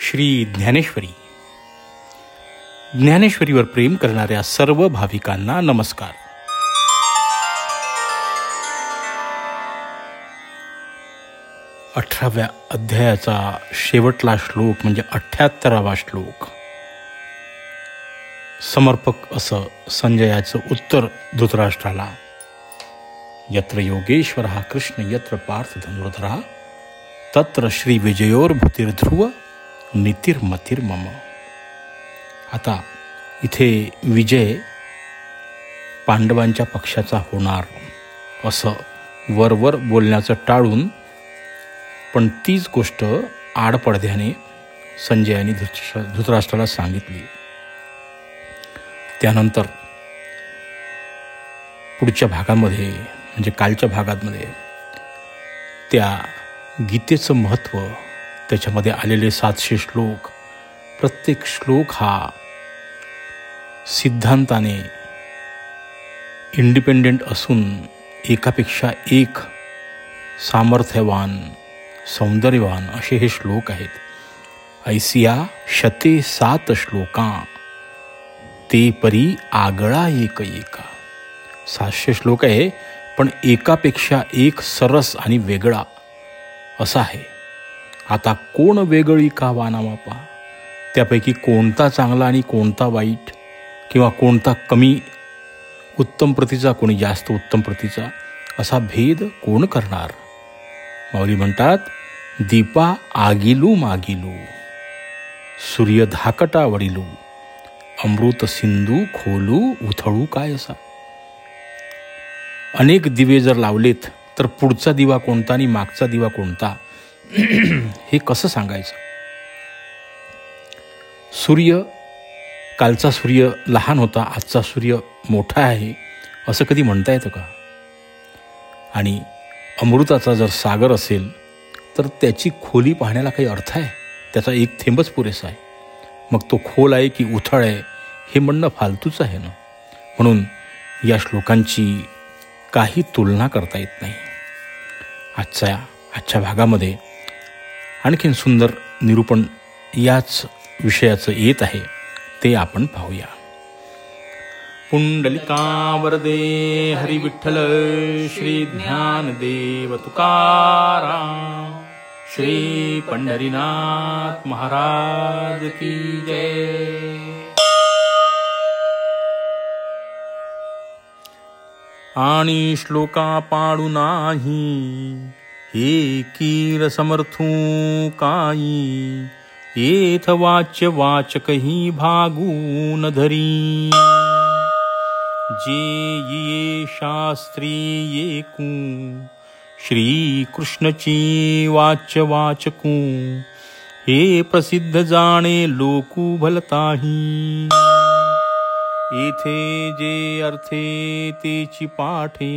श्री ज्ञानेश्वरी. ज्ञानेश्वरीवर प्रेम करणाऱ्या सर्व भाविकांना नमस्कार. अठराव्या अध्यायाचा शेवटला श्लोक म्हणजे 78वा श्लोक. समर्पक असं संजयाचं उत्तर धृतराष्ट्राला. यत्र योगेश्वरः कृष्ण यत्र पार्थ धनुर्धरः तत्र श्री विजयोर्भूतिर्ध्रुव नीतिर्मतिर्मम. आता इथे विजय पांडवांच्या पक्षाचा होणार असं वरवर बोलण्याचं टाळून, पण तीच गोष्ट आडपडद्याने संजयाने धृतराष्ट्राला सांगितली. त्यानंतर पुढच्या भागामध्ये म्हणजे कालच्या भागामध्ये त्या गीतेचं महत्त्व, त्याच्यामध्ये आलेले 700 श्लोक, प्रत्येक श्लोक हा सिद्धांताने इंडिपेंडेंट असून एकापेक्षा एक सामर्थ्यवान, सौंदर्यवान असे हे श्लोक आहेत. ऐसिया 107 श्लोका ते परी आगळा एक एका. 700 श्लोक आहे, पण एकापेक्षा एक सरस आणि वेगळा असा आहे. आता कोण वेगळी का वानामापा, त्यापैकी कोणता चांगला आणि कोणता वाईट, किंवा कोणता कमी उत्तम प्रतीचा, कोणी जास्त उत्तम प्रतीचा, असा भेद कोण करणार. माऊली म्हणतात, दीपा आगिलू मागिलू, सूर्य धाकटा वडिलू, अमृत सिंधू खोलू उथळू काय असा. अनेक दिवे जर लावलेत तर पुढचा दिवा कोणता आणि मागचा दिवा कोणता हे कसं सांगायचं. सूर्य, कालचा सूर्य लहान होता, आजचा सूर्य मोठा आहे असं कधी म्हणता येतं का. आणि अमृताचा जर सागर असेल तर त्याची खोली पाहण्याला काही अर्थ आहे, त्याचा एक थेंबच पुरेसा आहे. मग तो खोल आहे की उथळ आहे हे म्हणणं फालतूच आहे ना. म्हणून या श्लोकांची काही तुलना करता येत नाही. आजच्या भागामध्ये आणखीन सुंदर निरूपण याच विषयाचं येत आहे, ते आपण पाहूया. पुंडलिका वरदे हरी विठ्ठल श्री ज्ञानदेव तुकाराम, श्री पंढरीनाथ महाराज की जय. आणि श्लोका पाडू नाही हे कीर समर्थू काही, येथ वाच्य वाचकही भागून धरी. जे ये शास्त्री येकू श्री कृष्णची वाच्य वाचकू, हे प्रसिद्ध जाणे लोकू भलताही. येथे जे अर्थे तेची पाठे,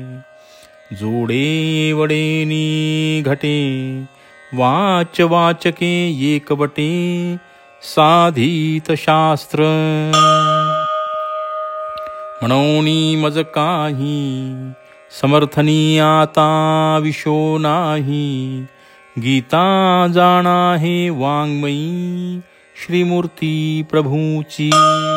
जोडे वडेनी घटे, वाच वाचके एकवटे साधित शास्त्र. म्हणोनी मज काही समर्थनी आता विशो नाही, गीता जाणा हे वाङ्मयी श्रीमूर्ती प्रभूची.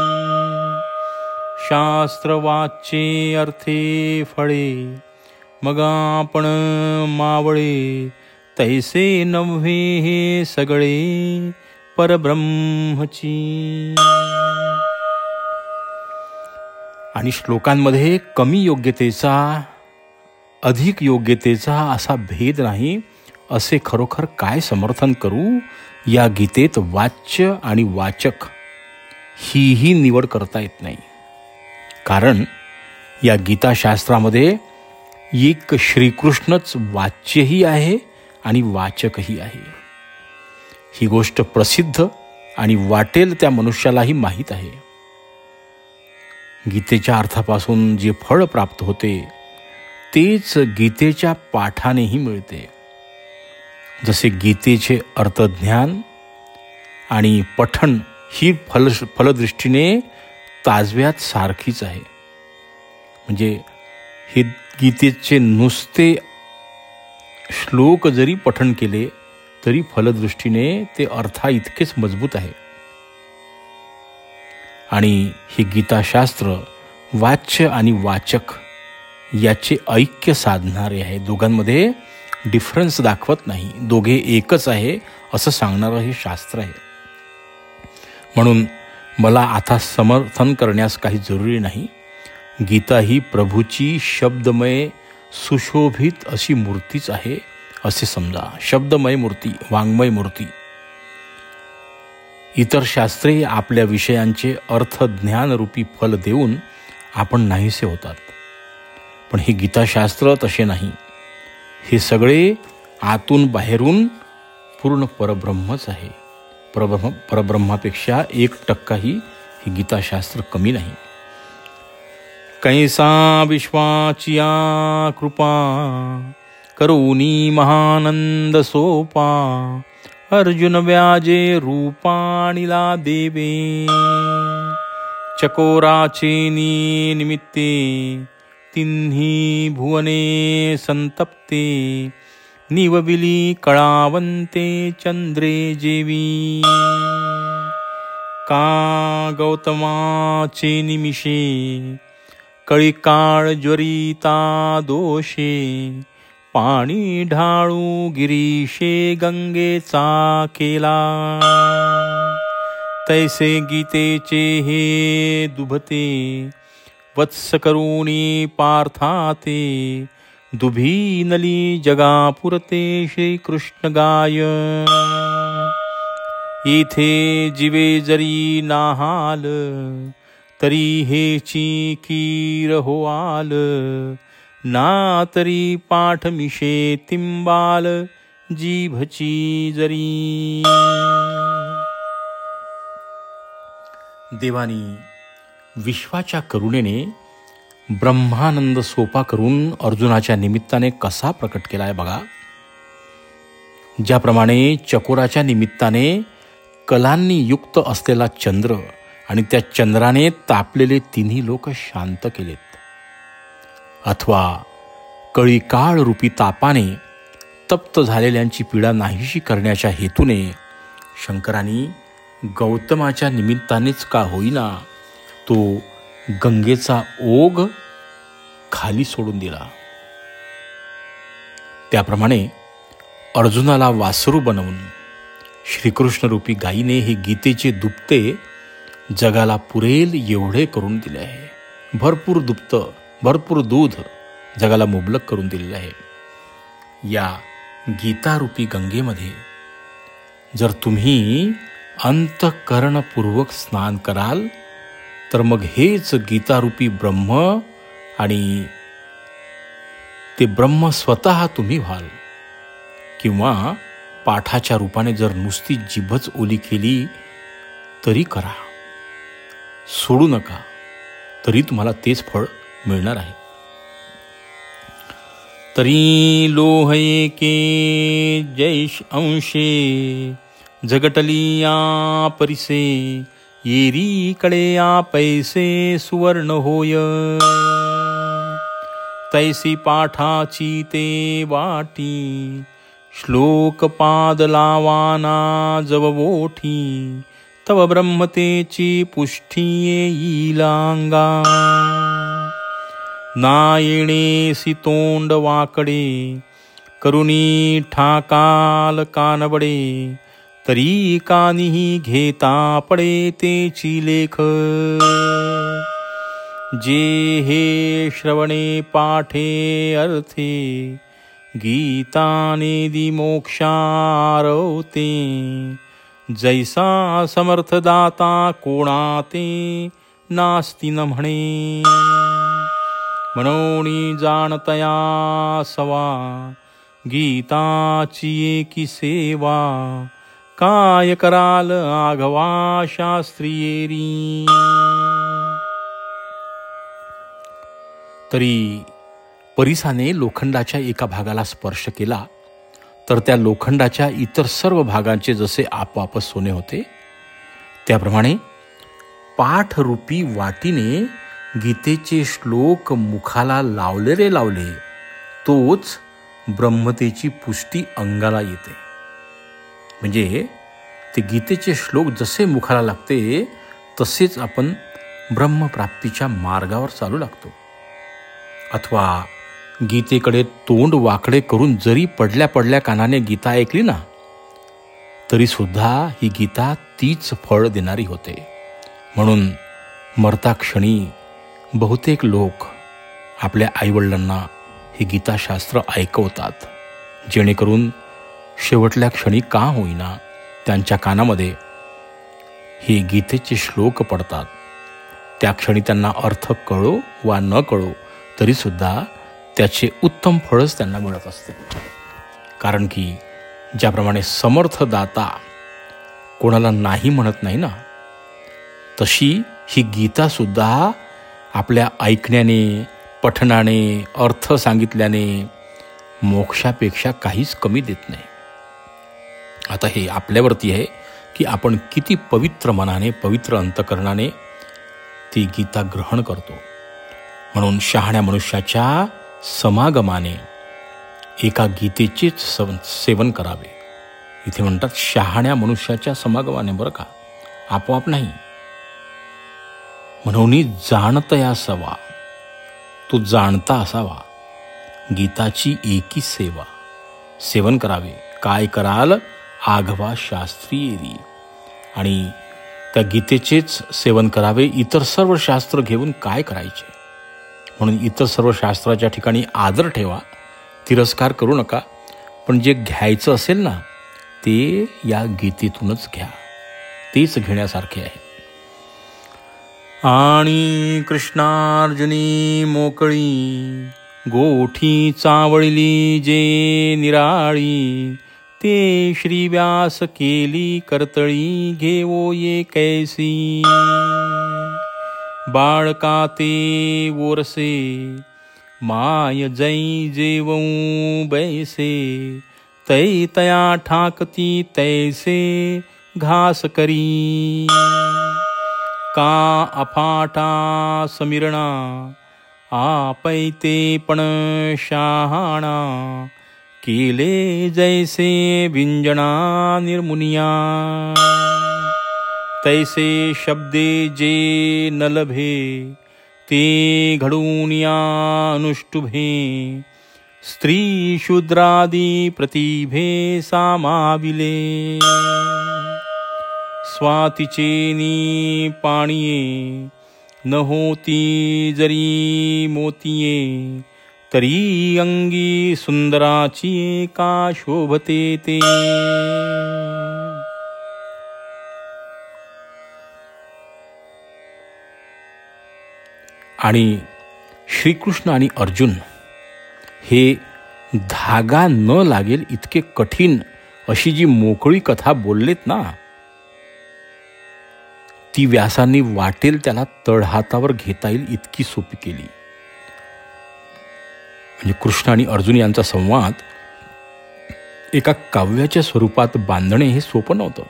शास्त्र वाचे अर्थे फळे, मग आपण मावळे, तैसे नव्हे हे सगळे परब्रह्मची. आणि श्लोकांमध्ये कमी योग्यतेचा अधिक योग्यतेचा असा भेद नाही, असे खरोखर काय समर्थन करू. या गीतेत वाच्य आणि वाचक ही निवड करता येत नाही. कारण या गीताशास्त्रामध्ये एक श्रीकृष्णच वाच्यही आहे आणि वाचकही आहे. ही गोष्ट प्रसिद्ध आणि वाटेल त्या मनुष्यालाही माहीत आहे. गीतेच्या अर्थापासून जे फळ प्राप्त होते तेच गीतेच्या पाठानेही मिळते. जसे गीतेचे अर्थज्ञान आणि पठण ही फलदृष्टीने ताजव्यात सारखीच आहे. म्हणजे हे गीतेचे नुसते श्लोक जरी पठण केले तरी फलदृष्टीने ते अर्था इतकेच मजबूत आहे. आणि हे गीताशास्त्र वाच्य आणि वाचक याचे ऐक्य साधणारे आहे. दोघांमध्ये डिफरन्स दाखवत नाही, दोघे एकच आहे असं सांगणारं हे शास्त्र आहे. म्हणून मला आता समर्थन करण्यास काही जरुरी नाही. गीता ही प्रभूची शब्दमय सुशोभित अशी मूर्तीच आहे असे समजा. शब्दमय मूर्ती, वाङ्मय मूर्ती. इतर शास्त्रे आपल्या विषयांचे अर्थज्ञानरूपी फल देऊन आपण नाहीसे होतात. पण हे गीताशास्त्र तसे नाही. हे सगळे आतून बाहेरून पूर्ण परब्रह्मच आहे. परब्रह्मापेक्षा 1% हे गीताशास्त्र कमी नाही. कैसा विश्वाचिया कृपा करुणी महानंद सोपा अर्जुन व्याजे रूपाणिला देवे चकोराचे निमित्ते तिन्ही भुवने संतप्ते निवविली कळावंते चंद्रे जेवी का गौतमाचे निमिषे कळिकाळ ज्वरिता दोषे पाणी ढाळू गिरीशे गंगेचा केला तैसे गीतेचे हे दुभते वत्स करुणी पार्थाते दुभीनली जगापुरते श्रीकृष्ण गाय इथे जीवे जरी नाहाल तरी हेची कीर हो आल ना तरी पाठमिशे तिंबाल जीभची जरी. देवानी विश्वाच्या करुणेने ब्रह्मानंद सोपा करून अर्जुनाच्या निमित्ताने कसा प्रकट केलाय बघा. ज्याप्रमाणे चकोराच्या निमित्ताने कलांनी युक्त असलेला चंद्र आणि त्या चंद्राने तापलेले तिन्ही लोक शांत केलेत, अथवा कळीकाळ रूपी तापाने तप्त झालेल्यांची पीडा नाहीशी करण्याच्या हेतूने शंकरांनी गौतमाच्या निमित्तानेच का होईना तो गंगेचा ओघ खाली सोडून दिला. त्याप्रमाणे अर्जुनाला वासरू बनवून श्रीकृष्णरूपी गायीने हे गीतेचे दुपते जगाला पुरेल एवढे करून दिले आहे. भरपूर दुपत, भरपूर दूध जगाला मुबलक करून दिलेलं आहे. या गीतारूपी गंगेमध्ये जर तुम्ही अंतःकरणपूर्वक स्नान कराल तर मग हेच गीतारूपी ब्रह्म आणि ते ब्रह्म स्वतः तुम्ही व्हाल. किंवा पाठाच्या रूपाने जर नुसती जिभच ओली केली तरी करा, सोडू नका, तरी तुम्हाला तेच फळ मिळणार आहे. तरी लोह एके जैश अंशे जगटली या परिसे येरी कडे या पैसे सुवर्ण होय तैसी पाठाची ते वाटी श्लोक पाद लावाना जववोठी तव ब्रह्मतेची पुष्टी येईलांगा नायणेसी तोंड वाकडे करुणी ठाकाल कानबडे तरी कानिही घेता पडे तेची लेख जे हे श्रवणे पाठे अर्थे गीतानेदी मोक्षारवते जैसा समर्थदाता कोणाते नास्ति न म्हणे म्हणोनी जाणतया सवा गीताची एकी सेवा काय कराल आघवा शास्त्रियेरी. तरी परिसाने लोखंडाच्या एका भागाला स्पर्श केला तर त्या लोखंडाच्या इतर सर्व भागांचे जसे आपोआपच सोने होते, त्याप्रमाणे पाठरूपी वाटीने गीतेचे श्लोक मुखाला लावले रे लावले तोच ब्रह्मतेची पुष्टी अंगाला येते. म्हणजे ते गीतेचे श्लोक जसे मुखाला लागते तसेच आपण ब्रह्मप्राप्तीच्या मार्गावर चालू लागतो. अथवा गीतेकडे तोंड वाकडे करून जरी पडल्या पडल्या कानाने गीता ऐकली ना तरी सुद्धा ही गीता तीच फळ देणारी होते. म्हणून मरताक्षणी बहुतेक लोक आपल्या आईवडिलांना हे गीताशास्त्र ऐकवतात, जेणेकरून शेवटल्या क्षणी का होईना त्यांच्या कानामध्ये हे गीतेचे श्लोक पडतात. त्या क्षणी त्यांना अर्थ कळो वा न कळो तरीसुद्धा त्याचे उत्तम फळच त्यांना मिळत असते. कारण की ज्याप्रमाणे समर्थ दाता कोणाला नाही म्हणत नाही ना, तशी ही गीतासुद्धा आपल्या ऐकण्याने, पठणाने, अर्थ सांगितल्याने मोक्षापेक्षा काहीच कमी देत नाही. आता हे आपल्यावरती आहे की आपण किती पवित्र मनाने, पवित्र अंतकरणाने ती गीता ग्रहण करतो. म्हणून शहाण्या मनुष्याच्या समागमाने एका गीतेचेच सेवन करावे. इथे म्हणतात शहाण्या मनुष्याच्या समागमाने, बरं का, आपोआप नाही. म्हणून जाणतया असावा, तो जाणता असावा. गीताची एकी सेवा, सेवन करावे. काय कराल? आघवा शास्त्री एरी. आणि त्या गीतेचेच सेवन करावे. इतर सर्व शास्त्र घेऊन काय करायचे? म्हणून इतर सर्व शास्त्राच्या ठिकाणी आदर ठेवा, तिरस्कार करू नका. पण जे घ्यायचं असेल ना ते या गीतेतूनच घ्या, तेच घेण्यासारखे आहे. आणि कृष्णार्जुनी मोकळी गोठी चावळली जे निराळी, ते श्री व्यास केली करतळी घेवो ये कैसी. बाळका ते वोरसे माय जै जेवऊ बैसे, तै तया ठाकती तैसे घास करी. का अफाटा समिरणा आपैते पण शहाणा, केले जैसे विंजना निर्मुनिया. तैसे शब्दे जे न लभे, ते घडून या अनुष्टुभे. स्त्री शूद्रादी प्रतिभे सामाविले. स्वातिचेनी पाणिये, न होती जरी मोतिये. तरी अंगी सुंदराची का शोभते ते. आणि श्रीकृष्ण आणि अर्जुन हे धागा न लागेल इतके कठीण अशी जी मोकळी कथा बोललेत ना, ती व्यासांनी वाटेल त्याला तळहातावर घेता येईल इतकी सोपी केली. म्हणजे कृष्ण आणि अर्जुन यांचा संवाद एका काव्याच्या स्वरूपात बांधणे हे सोपं नव्हतं.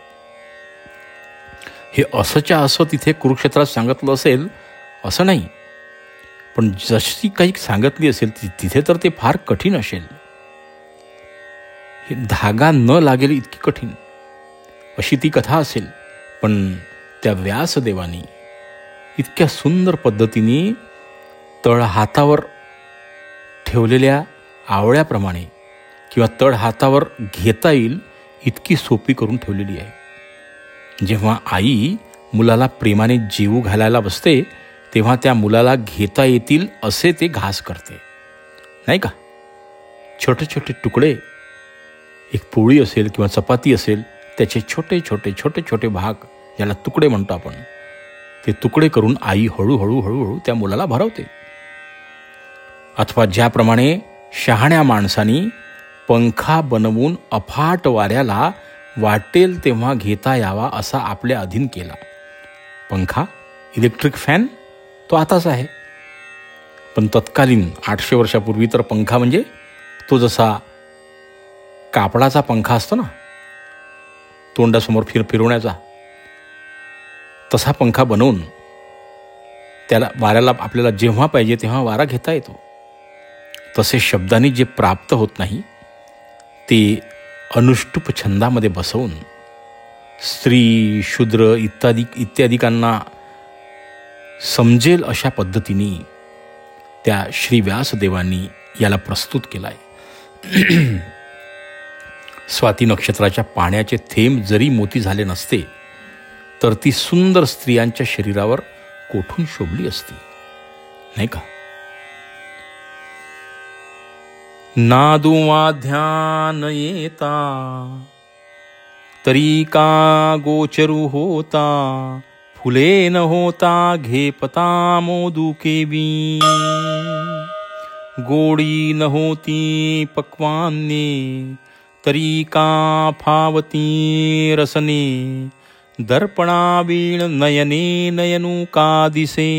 हे असंच्या असं तिथे कुरुक्षेत्रात सांगितलं असेल असं नाही, पण जशी काही सांगितली असेल तिथे तर ते फार कठीण असेल. हे धागा न लागेल इतकी कठीण अशी ती कथा असेल. पण त्या व्यासदेवानी इतक्या सुंदर पद्धतीने तळहातावर ठेवलेल्या आवळ्याप्रमाणे किंवा तळहातावर घेता येईल इतकी सोपी करून ठेवलेली आहे. जेव्हा आई मुलाला प्रेमाने जेवू घालायला बसते तेव्हा त्या मुलाला घेता येतील असे ते घास करते, नाही का. छोटे छोटे तुकडे, एक पोळी असेल किंवा चपाती असेल त्याचे छोटे छोटे छोटे छोटे भाग, ज्याला तुकडे म्हणतो आपण, ते तुकडे करून आई हळूहळू हळूहळू त्या मुलाला भरवते. अथवा ज्याप्रमाणे शहाण्या माणसानी पंखा बनवून अफाट वाऱ्याला वाटेल तेव्हा घेता यावा असा आपल्या अधीन केला. पंखा, इलेक्ट्रिक फॅन तो आताच आहे, पण तत्कालीन 800 वर्षापूर्वी तर पंखा म्हणजे तो जसा कापडाचा पंखा असतो ना, तोंडासमोर फिरवण्याचा, तसा पंखा बनवून त्याला वाऱ्याला आपल्याला जेव्हा पाहिजे तेव्हा वारा घेता येतो. तसे शब्दांनी जे प्राप्त होत नाही ते अनुष्टुप छंदामध्ये बसवून स्त्री शूद्र इत्यादिकांना समजेल अशा पद्धतीने त्या श्री व्यासदेवांनी याला प्रस्तुत केलाय. स्वाती नक्षत्राच्या पाण्याचे थेंब जरी मोती झाले नसते तर ती सुंदर स्त्रियांच्या शरीरावर कोठून शोभली असती, नाही का? नादू वाध्यान येता तरी का गोचरू होता, फुले न होता घेपता मोदुके बी, गोडी न होती पक्वान्ने तरी का फावती रसने, दर्पणावीण नयने नयनु का दिसे,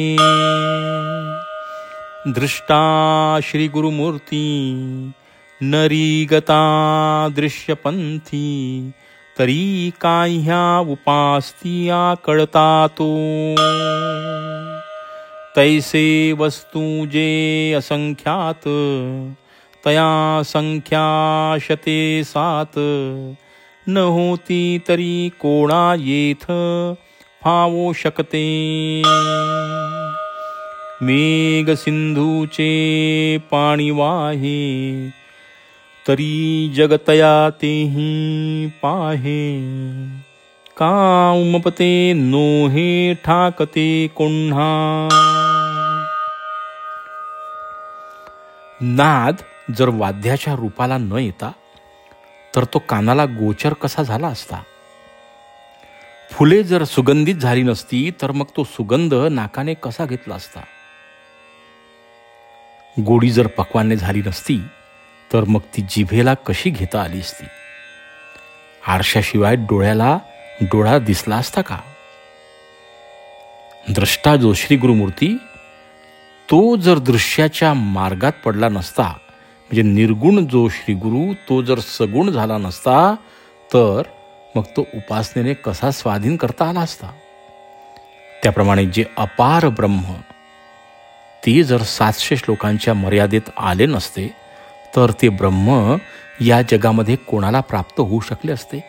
दृष्टा श्री गुरुमूर्ती नरीगता दृश्यपंथी, तरी काय ह्या उपास्तिया कळता तो, तैसे वस्तू जे असंख्यात तया संख्या शते सात, न होती तरी कोणा येथ फावो शकते, मेघ सिंधूचे पाणी वाहे तरी जगतया तेही पाहे, का उमपते नोहे ठाकते कोण्हा. नाद जर वाद्याच्या रूपाला न येता तर तो कानाला गोचर कसा झाला असता. फुले जर सुगंधित झाली नसती तर मग तो सुगंध नाकाने कसा घेतला असता. गोडी जर पक्वान्ने झाली नसती तर मग ती जिभेला कशी घेता आली असती. आरशाशिवाय डोळ्याला डोळा दिसला असता का. द्रष्टा जो श्री गुरुमूर्ती तो जर दृश्याच्या मार्गात पडला नसता, म्हणजे निर्गुण जो श्री गुरु तो जर सगुण झाला नसता तर मग तो उपासनेने कसा स्वाधीन करता आला असता. त्याप्रमाणे जे अपार ब्रह्म ते जर 700 श्लोकांच्या मर्यादेत आले नसते तर ते ब्रह्म या जगामध्ये कोणाला प्राप्त होऊ शकले असते.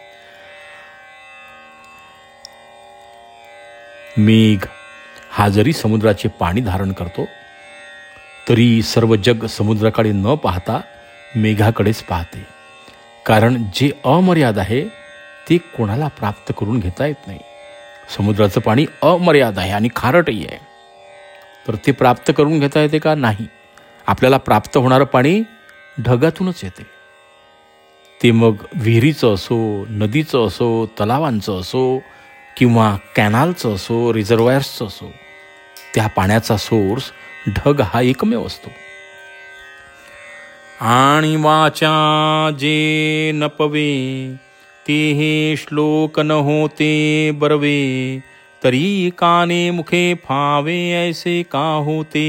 मेघ हा जरी समुद्राचे पाणी धारण करतो तरी सर्व जग समुद्राकडे न पाहता मेघाकडेच पाहते, कारण जे अमर्याद आहे ते कोणाला प्राप्त करून घेता येत नाही. समुद्राचं पाणी अमर्याद आहे आणि खारटही आहे, तर ते प्राप्त करून घेता येते का? नाही. आपल्याला प्राप्त होणारं पाणी ढगातूनच येते. ते मग विहिरीचं असो, नदीचं असो, तलावांचं असो किंवा कॅनालचं असो, रिझर्वायर्सचं असो, त्या पाण्याचा सोर्स ढग हा एकमेव असतो. आणि वाचा जे नपवे ते हे श्लोक न होते बरवे, तरी काने मुखे फावे ऐसे का होते.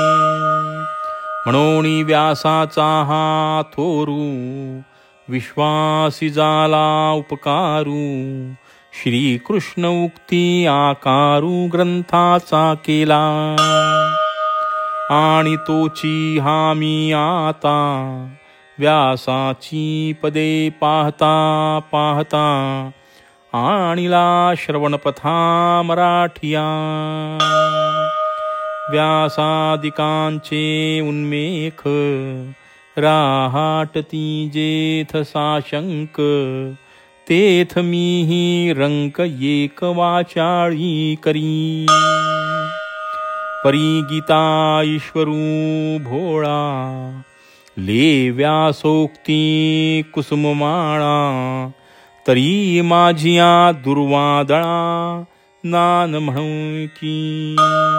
म्हणून व्यासाचा हा थोरू विश्वासी झाला उपकारू, श्रीकृष्ण उक्ती आकारू ग्रंथाचा केला. आणि तोची हामी आता व्यासाची पदे पाहता पाहता, आणिला श्रवणपथा मराठिया. व्यासादिकांचे उन्मेख राहाटती जेथ साशंक, तेथ मीही रंक एक वाचाळी करी. परी गीता ईश्वरू भोळा ले व्यासोक्ती कुसुममाळा, तरी माझिया दुर्वादळा नान म्हणून की.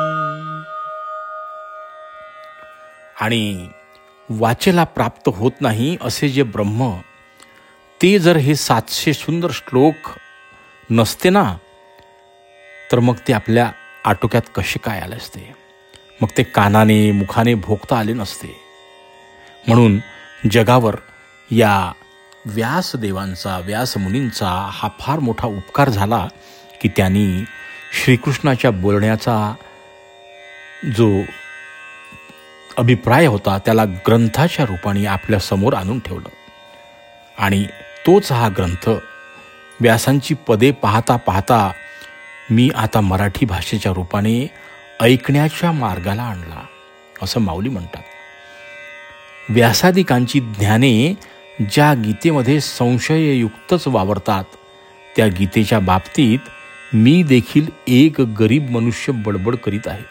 आणि वाचेला प्राप्त होत नाही असे जे ब्रह्म ते जर हे 700 सुंदर श्लोक नसते ना तर मग ते आपल्या आटोक्यात कसे काय आले असते. मग ते कानाने मुखाने भोगता आले नसते. म्हणून जगावर या व्यासदेवांचा व्यासमुनींचा हा फार मोठा उपकार झाला की त्यांनी श्रीकृष्णाच्या बोलण्याचा जो अभिप्राय होता त्याला ग्रंथाच्या रूपाने आपल्या समोर आणून ठेवलं आणि तोच हा ग्रंथ व्यासांची पदे पाहता पाहता मी आता मराठी भाषेच्या रूपाने ऐकण्याच्या मार्गाला आणला, असं माऊली म्हणतात. व्यासादिकांची ज्ञाने ज्या गीतेमध्ये संशययुक्तच वावरतात, त्या गीतेच्या बाबतीत मी देखील एक गरीब मनुष्य बडबड करीत आहे.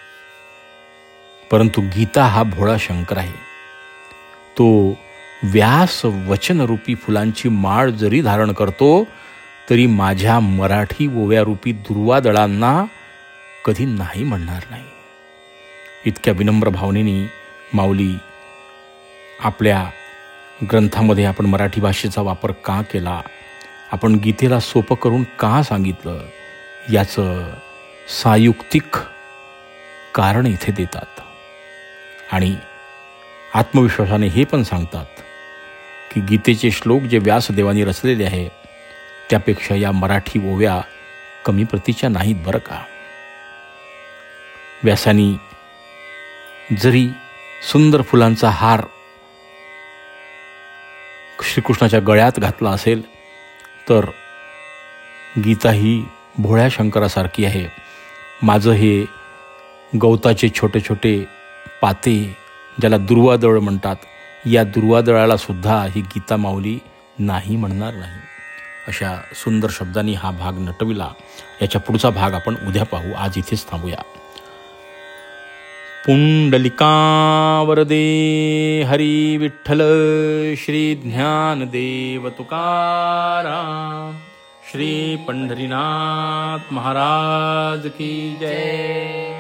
परंतु गीता हा भोळा शंकर आहे. तो व्यास वचनरूपी फुलांची माळ जरी धारण करतो तरी माझ्या मराठी ओव्यारूपी दुर्वादळांना कधी नाही म्हणणार नाही. इतक्या विनम्र भावनेने माऊली आपल्या ग्रंथामध्ये आपण मराठी भाषेचा वापर का केला, आपण गीतेला सोपं करून का सांगितलं, याचं सायुक्तिक कारण इथे देतात. आणि आत्मविश्वासाने हे पण सांगतात की गीतेचे श्लोक जे व्यासदेवानी रचलेले आहे त्यापेक्षा या मराठी ओव्या कमी प्रतीच्या नाहीत बरं का. व्यासानी जरी सुंदर फुलांचा हार श्रीकृष्णाच्या गळ्यात घातला असेल तर गीता ही भोळ्या शंकरासारखी आहे. माझं हे गवताचे छोटे छोटे पाते, ज्याला दुर्वादळ म्हणतात, या दुर्वादळाला सुद्धा ही गीता माऊली नाही म्हणणार नाही. अशा सुंदर शब्दांनी हा भाग नटविला. याच्या पुढचा भाग आपण उद्या पाहू. आज इथेच थांबूया. पुंडलिका वरदे हरी विठ्ठल श्री ज्ञानदेव तुकाराम श्री पंढरीनाथ महाराज की जय.